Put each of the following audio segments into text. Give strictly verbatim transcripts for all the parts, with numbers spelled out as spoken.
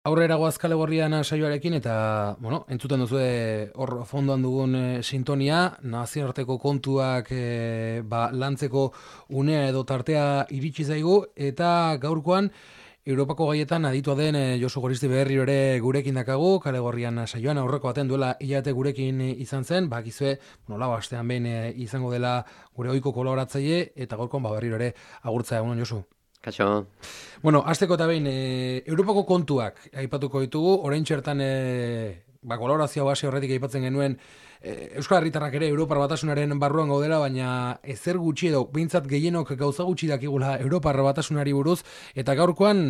Aurrera goaz Kale Gorrian saioarekin eta, bueno, entzuten duzu hor fondoan dugun e, sintonia, nazioarteko kontuak e, ba, lantzeko unea edo tartea iritsi zaigu eta gaurkoan Europako gaietan aditua den e, Josu Goristi berriro ere gurekin dakagu, Kale Gorrian saioan aurreko baten duela hilate gurekin izan zen, bakizue, bueno, lau astean behin e, izango dela gure ohiko kolaboratzaile eta gaurkoan ba, berriro ere agurtzea, egunon Josu. Kaixo. Bueno, hasteko eta behin, e, Europako kontuak aipatuko ditugu, orain txertan e, ba, kolaborazio base horretik aipatzen genuen e, Euskal Herritarrak ere Europar Batasunaren barruan gaudela, baina ezer gutxi edo behintzat gehienok gauza gutxi dakigula Europar Batasunari buruz, eta gaurkoan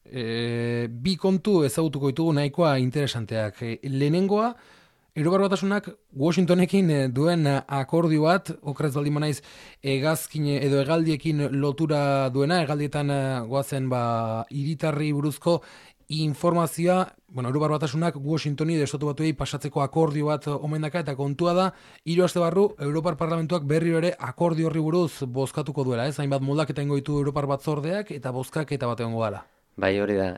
e, bi kontu ezagutuko ditugu nahikoa interesanteak. E, lehenengoa, Europar Batasunak Washingtonekin duen akordio bat, okrez baldin manaiz, hegazkin edo hegaldiekin lotura duena, hegaldietan goazen ba, hiritarri buruzko informazioa, bueno, Europar Batasunak Washingtoni desotu batuei pasatzeko akordio bat omendaka, eta kontua da, hiru aste barru, Europar Parlamentuak berriro ere akordio horri buruz bozkatuko duela, ez? Hainbat moldaketa ingo ditu Europar Batzordeak, eta bozkak eta bat egongo dela. Bai, hori da.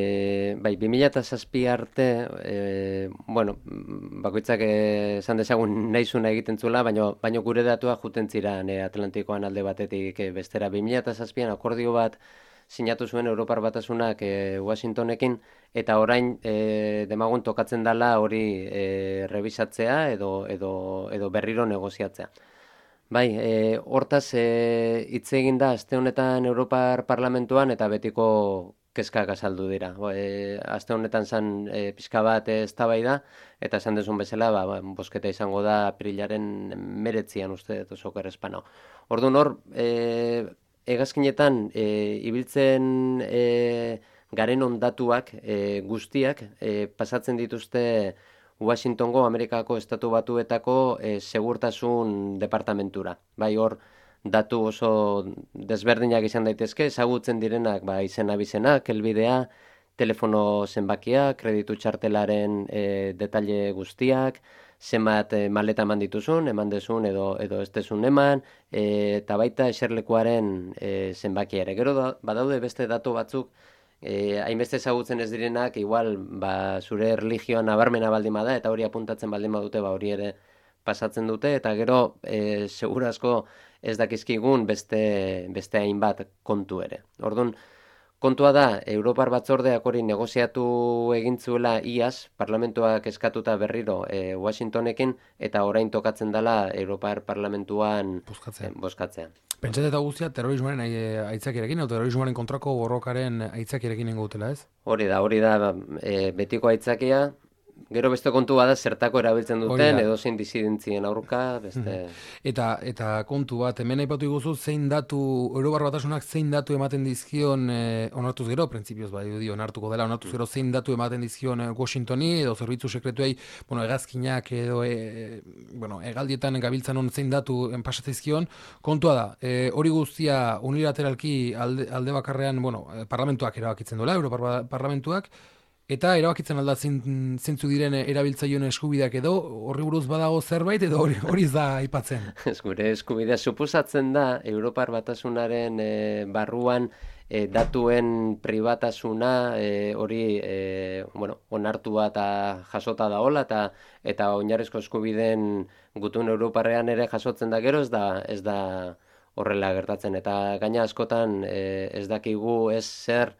E, bai, bi mila zazpi arte, e, bueno, bakoitzak esan dezagun nahizuna egiten zula, baino, baino gure datua juten ziren e, Atlantikoan alde batetik e, bestera. bi mila zazpian akordio bat sinatu zuen Europar Batasunak e, Washingtonekin, eta orain e, demagun tokatzen dela hori e, rebisatzea edo, edo, edo berriro negoziatzea. Bai, e, hortaz e, hitz egin da aste honetan Europar Parlamentuan eta betiko kezkak azaldu dira. E, aste honetan zan e, pixka bat eztabaida eta esan dezun bezala, ba, ba, bosketa izango da aprilaren meretzian uste dut oso kerrezpano. Orduan hor, e, hegazkinetan e, ibiltzen e, garen ondatuak e, guztiak e, pasatzen dituzte Washingtongo, Amerikako Estatu Batuetako e, segurtasun departamentura. Bai hor, datu oso desberdinak izan daitezke, ezagutzen direnak ba, izena bizena, kelbidea, telefono zenbakia, kreditu txartelaren e, detalle guztiak, zenbat e, maleta eman dituzun, eman dezun edo, edo ez dezun eman, e, eta baita eserlekuaren e, zenbakia ere. Gero da, badaude beste datu batzuk, Eh, hainbeste ezagutzen ez direnak, igual ba, zure erlijioa nabarmena baldin bada, eta hori apuntatzen baldin badute, ba, hori ere pasatzen dute, eta gero eh, segurazko ez dakizkigun beste, beste hainbat kontu ere. Orduan, kontua da, Europar Batzordeak hori negoziatu egin zuela iaz, parlamentuak eskatuta berriro eh, Washingtonekin, eta orain tokatzen dela Europar Parlamentuan Bozkatzea. eh, bozkatzea. Pentsatzen eta guztia terrorismoaren aitzakiarekin, edo terrorismoaren kontrako borrokaren aitzakiarekin nengo dutela, ez? Hori da, hori da, e, betiko aitzakia. Gero beste kontu bada zertako erabiltzen duten, edo zein disidentzien aurka, beste... Eta, eta kontu bat, hemen aipatu iguzu zein datu, Europar Batasunak zein datu ematen dizkion, eh, onartuz gero, printzipioz bai, dio, onartuko dela, onartuz gero zein datu ematen dizkion eh, Washingtoni, edo zerbitzu sekretuei, bueno, egazkinak edo, e, bueno, egaldietan gabiltzan on zein datu pasatzizkion, kontua da, eh, hori guztia unilateralki alde, alde bakarrean, bueno, parlamentuak erabakitzen duela, Europar Parlamentuak, eta erabakitzen alda zintzu diren erabiltzaileen eskubideak edo, horri buruz badago zerbait edo hori hori ez da aipatzen. Ez gure eskubidea suposatzen da Europar Batasunaren e, barruan e, datuen pribatasuna e, hori e, bueno, onartua eta jasota da hola eta eta oinarrizko eskubideen gutun Europarrean ere jasotzen da gero ez da ez da horrela gertatzen eta gaina askotan e, ez dakigu ez zer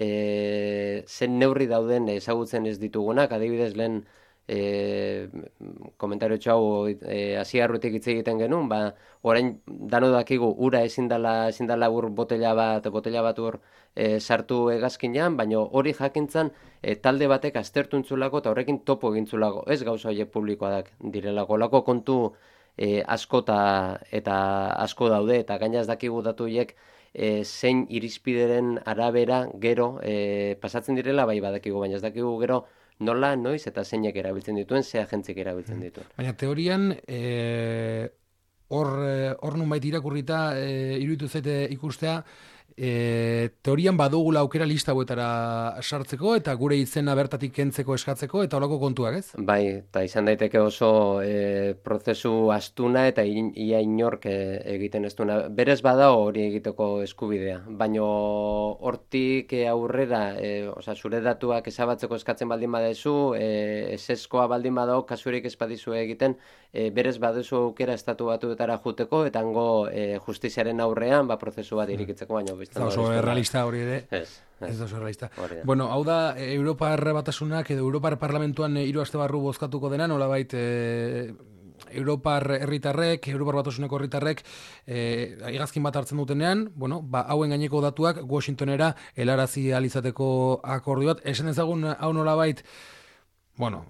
E, zen neurri dauden ezagutzen ez ditugunak, adibidez lehen e, komentario txau e, hasiarrutik hitz egiten genuen, ba, orain dano dakigu ura ezin dela, ezin dela ur botella bat, botella bat ur e, sartu hegazkinean, baina hori jakintzan e, talde batek aztertuntzulako eta horrekin topo egintzulako, ez gauza horiek publikoak direlako, lako kontu e, askota eta asko daude, eta gaina ez dakigu datu horiek E, zein irizpideren arabera gero e, pasatzen direla bai badakigu, baina ez dakigu gero nola, noiz eta zeinek erabiltzen dituen, ze agentzik erabiltzen dituen. Baina teorian hor e, hor nunbait irakurrita e, iruditu zaite ikustea e, teorian badugula aukera lista hauetara sartzeko eta gure izena bertatik kentzeko eskatzeko eta holako kontuak, ez? Bai, eta izan daiteke oso e, prozesu astuna eta in, ia inork e, egiten ez duena. Berez bada hori egiteko eskubidea, baino hortik e, aurrera, e, oza, zure datuak ezabatzeko eskatzen baldin badezu, e, eseskoa baldin badao, kasurik ez badizu egiten, e, berez baduzu aukera estatu batuetara juteko, eta hango e, justiziaren aurrean, ba, prozesu bat irikitzeko, baino biztan da. Oso errealista hori ere. Ez. Ez da oso errealista. Hori da. Bueno, hau da, e, Europar Batasunak edo Europar Parlamentuan e, hiru aste barru bozkatuko dena, nolabait e, Europar herritarrek, Europar Batasuneko herritarrek e, igazkin bat hartzen dutenean, bueno, ba, hauen gaineko datuak Washingtonera helarazi ahal izateko akordio bat. Esan ezagun hau nolabait, bueno,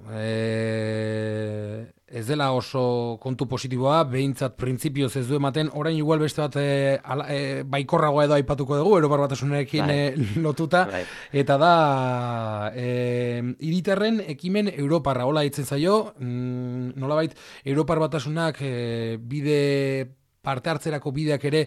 e, ez dela oso kontu positiboa, behintzat printzipioz ez du ematen, orain igual beste bat e, ala, e, baikorragoa edo aipatuko dugu, Europar Batasunarekin Bai. e, lotuta, Bai. eta da e, hiritarren ekimen Europarra, hola hitzen zaio, mm, nolabait Europar Batasunak e, bide parte hartzerako bideak ere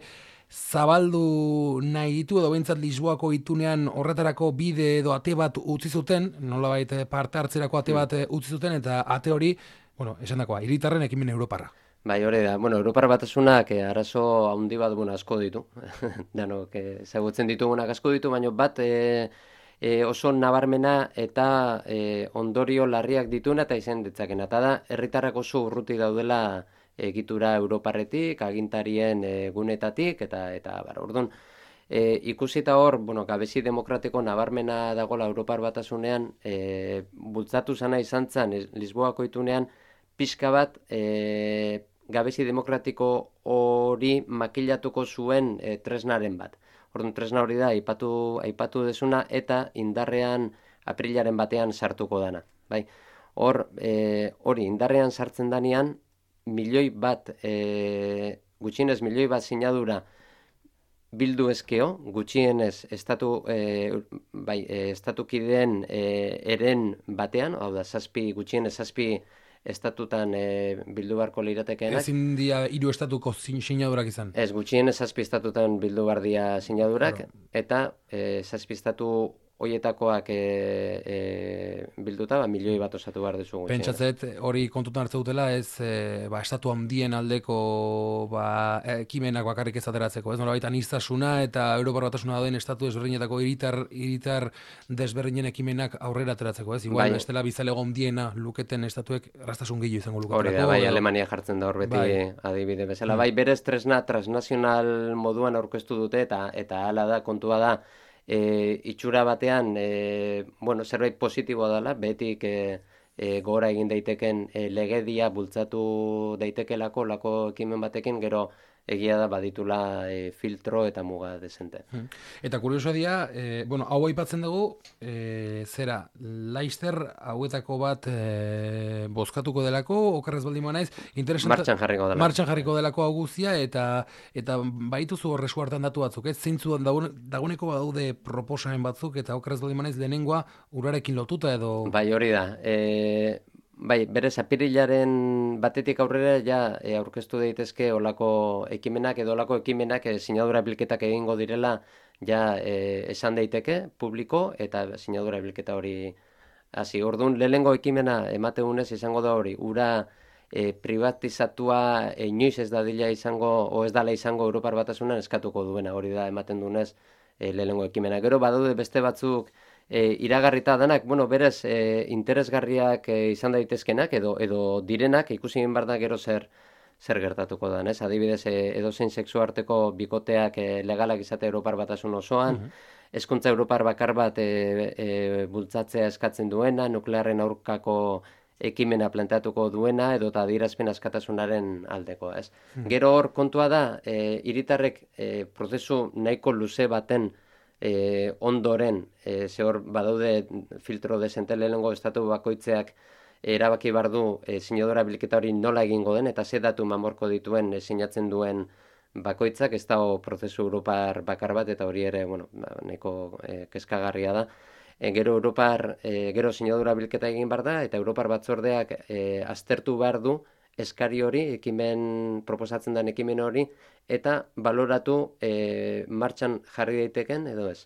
zabaldu nahi ditu, edo behintzat Lisboako itunean horretarako bide edo ate bat utzi zuten, nolabait parte hartzerako ate bat utzi zuten, eta ate hori, bueno, esan dakoa, hiritarren ekimen Europarra. Bai, hori da. Bueno, Europar Batasunak eh, arazo handi bat bueno, asko ditu. Danok eh, ezagutzen ditugunak asko ditu, baina bat eh, eh, oso nabarmena eta eh, ondorio larriak dituna eta izan ditzakena. Eta da, herritarrak oso urruti daudela egitura Europarretik, agintarien e, gunetatik, eta, eta bar, orduan, e, ikusita hor, bueno, gabezi demokratiko nabarmena dagola Europar Batasunean, e, bultzatu zana izan zen, Lisboako itunean, pixka bat, e, gabezi demokratiko hori makillatuko zuen e, tresnaren bat. Orduan, tresna hori da, aipatu, aipatu desuna, eta indarrean aprilaren batean sartuko dana. Bai? Hor, e, hori, indarrean sartzen danean, milioi bat, e, gutxienez milioi bat sinadura bildu ezkeo, gutxienez estatu, e, bai, e, estatukideen e, eren batean, hau da, zazpi, gutxienez zazpi estatutan e, bildu barko liratekenak. Ezin dia hiru estatuko sinadurak izan. Ez, gutxienez zazpi estatutan bildu bardia sinadurak, claro. Eta e, zazpi estatu hoietakoak e, e, bilduta, ba, milioi bat osatu behar duzu. Pentsatzet, hori kontutan hartze dutela, ez e, ba, estatu handien aldeko ba, ekimenak bakarrik ez ateratzeko. Ez nolabait aniztasuna eta Europar Batasuna dauden estatu desberdinetako hiritar hiritar desberdinen ekimenak aurrera ateratzeko. Ez igual, bai. Bestela bizalego handiena luketen estatuek rastasun gehiago izango lukatelako. Hori da, bai, edo... Alemania jartzen da hor beti bai. Adibide bezala. Mm. Bai, berez tresna transnazional moduan aurkeztu dute eta eta hala da, kontua da, E, itxura batean e, bueno, zerbait positiboa dela, betik e, e, gora egin daiteken e, legedia bultzatu daitekelako lako ekimen batekin, gero egia da baditula e, filtro eta muga desente. Eta kurioso dia, e, bueno, hau aipatzen dugu, e, zera, Laister hauetako bat e, bozkatuko delako, okerrez baldin manaiz, martxan jarriko delako. Martxan jarriko delako hau guztia, eta, eta baituzu horrezu hartan datu batzuk, ez zeintzu daguneko badaude proposamen batzuk, eta okerrez baldin manaiz lehenengoa urarekin lotuta edo... Bai, hori da. E... Bai, berez, apirilaren batetik aurrera ja e, aurkeztu daitezke olako ekimenak edo olako ekimenak e, sinadura bilketak egingo direla ja e, esan daiteke publiko eta sinadura bilketa hori hasi. Orduan, lehenengo ekimena emategunez izango da hori, ura e, privatizatua e, inoiz ez dadila izango, o ez dala izango Europar Batasunan eskatuko duena, hori da ematen duenez e, lehenengo ekimena. Gero badaude beste batzuk E, iragarrita danak, bueno, berez, e, interesgarriak e, izan daitezkenak edo edo direnak, ikusi egin behar da gero zer, zer gertatuko da, ez? Adibidez, e, edozein sexu arteko bikoteak e, legalak izate Europar Batasun osoan, uh -huh. Hezkuntza Europar bakar bat e, e, bultzatzea eskatzen duena, nuklearren aurkako ekimena planteatuko duena, edo eta adierazpen askatasunaren aldeko, ez? Uh -huh. Gero hor kontua da, e, hiritarrek e, prozesu nahiko luze baten E, ondoren, e, ze hor badaude filtro desente lehenengo estatu bakoitzeak erabaki bardu e, sinadura bilketa hori nola egingo den, eta ze datu mamorko dituen e, sinatzen duen bakoitzak, ez dago prozesu Europar bakar bat, eta hori ere, bueno, nahiko e, keskagarria da. E, gero Europar, e, gero sinadura bilketa egin bar da, eta Europar batzordeak e, aztertu behar du eskari hori, ekimen, proposatzen den ekimen hori, eta baloratu e, martxan jarri daiteken edo ez.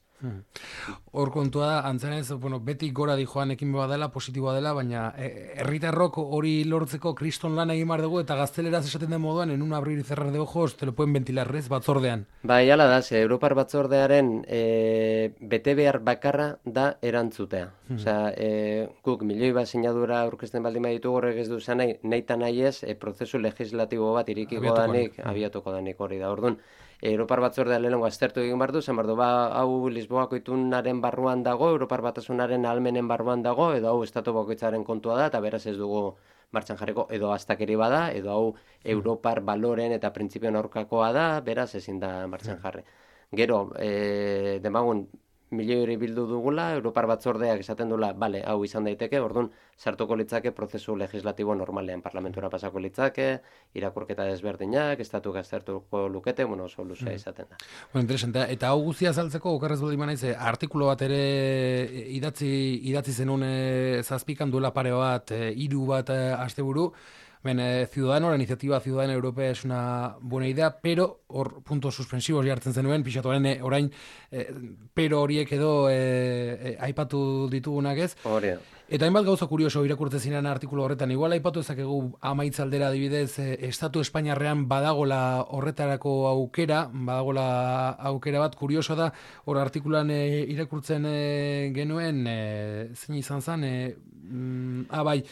Hor kontua da, antzanez, bueno, beti gora di joan ekin dela, positiboa dela, baina herritarrok hori lortzeko kriston lan egin behar dugu, eta gazteleraz esaten den moduan, en un abrir y cerrar de ojos, te lo pueden ventilar, ez, batzordean. Bai, hala da, ze Europar batzordearen e, bete behar bakarra da erantzutea. Hmm. Osea, e, guk milioi bat sinadura aurkezten baldin baditu horrek ez du zan nahi, nahi eta nahi ez, e, prozesu legislatibo bat irikiko danik, abiatuko danik hori da. Orduan, Europar batzordea lehenengo aztertu egin bardu, zen bardu, ba, hau Lisboako itunaren barruan dago, Europar batasunaren ahalmenen barruan dago, edo hau estatu bakoitzaren kontua da, eta beraz ez dugu martxan jarriko, edo aztakeri bada, edo hau Europar baloren eta printzipioen aurkakoa da, beraz ezin da martxan jarri. Gero, e, demagun, milioi hori bildu dugula, Europar batzordeak esaten dula, bale, hau izan daiteke, orduan, sartuko litzake prozesu legislatibo normalean, parlamentura pasako litzake, irakurketa desberdinak, estatu gaztertuko lukete, bueno, oso luzea izaten da. Bueno, interesante. Eta hau guztia azaltzeko, okerrez baldin banaiz, artikulo bat ere idatzi, idatzi zenun e, zazpikan duela pare bat, e, hiru bat e, asteburu. Ben, eh, Ciudadano, la iniciativa Ciudadana Europea es una buena idea, pero hor puntos suspensivos jartzen zenuen, pixatuaren eh, orain, eh, pero horiek edo eh, eh, aipatu ditugunak ez. Hori. Eta hainbat gauza kurioso irakurtzen ziren artikulu horretan, igual aipatu ezakegu amaitzaldera adibidez, eh, Estatu Espainiarrean badagola horretarako aukera, badagola aukera bat, kurioso da, hor artikulan eh, irakurtzen eh, genuen, eh, zein izan zen, eh, mm, ah bai,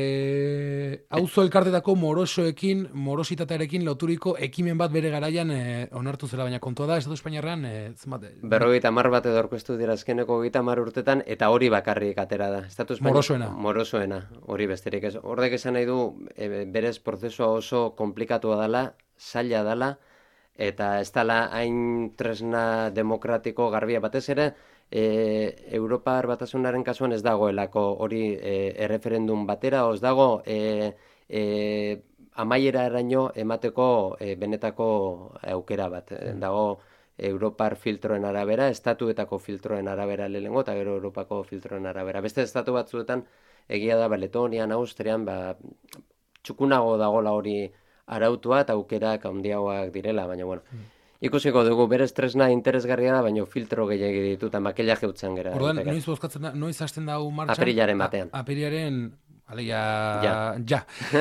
eh, auzo elkartetako morosoekin, morositatearekin loturiko ekimen bat bere garaian eh, onartu zela, baina kontua da, Estatu Espainiarrean, eh, zenbat... Berrogeita hamar bat edo aurkeztu dira azkeneko hogeita hamar urtetan, eta hori bakarrik atera da. Estatu Morosoena. Morosoena, hori besterik ez. Hordek esan nahi du, e, berez prozesua oso komplikatua dela, zaila dela, eta ez dela hain tresna demokratiko garbia batez ere, e, Europar batasunaren kasuan ez dagoelako hori e, erreferendum batera, oz dago e, e, amaiera eraino emateko e, benetako aukera bat. Mm. Dago Europar filtroen arabera, estatuetako filtroen arabera lehenengo, eta gero Europako filtroen arabera. Beste estatu batzuetan, egia da, ba, Letonian, Austrian, ba, txukunago dagola hori arautua, eta aukerak handiagoak direla, baina, bueno, mm. ikusiko dugu, berez tresna interesgarria da, baina filtro gehiagi ditu, eta makillaje utzen gara. Orduan, noiz bozkatzen da, noiz hasten da hau martxan? Apirilaren batean. Apirilaren... Alegia, ja. ja.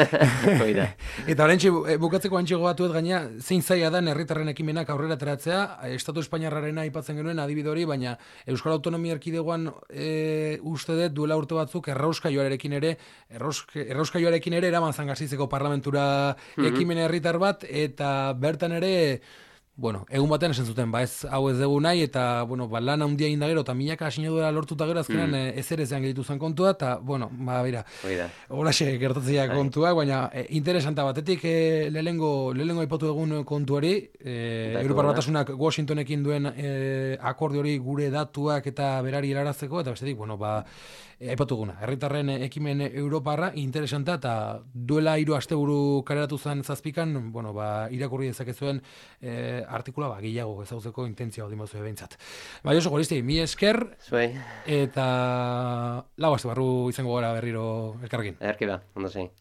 Eta horrentxe, bukatzeko antxe gobatuet gaina, zein zaila da herritarren ekimenak aurrera ateratzea, Estatu Espainiarrarena aipatzen genuen adibide hori, baina Euskal Autonomia Erkidegoan e, uste dut duela urte batzuk errauskaioarekin ere, errauskaioarekin ere eraman zangasizeko parlamentura mm-hmm. ekimen herritar bat, eta bertan ere... Bueno, egun batean esan zuten, ba ez hau ez dugu nahi, eta bueno, ba, lan handia egin da gero, eta milaka sinadura lortuta gero, azkenan mm. ez ere zean geditu zen kontua, eta, bueno, ba, bera, horaxe gertatzea kontua, baina e, interesanta batetik e, lehengo, lehengo aipatu egun kontuari, e, Europar Batasunak Washingtonekin duen e, akordio hori gure datuak eta berari helarazteko, eta bestetik, bueno, ba, e, aipatu guna, herritarren ekimen Europarra, interesanta, eta duela hiru asteburu kareratu zen zazpikan, bueno, ba, irakurri dezakezuen, e, artikula ba, gehiago ezauzeko intentzia hori mazu ebentzat. Bai oso goristi, mi esker, Zuei. Eta lau aste barru izango gara berriro elkarrekin. Erki da, ondo zein.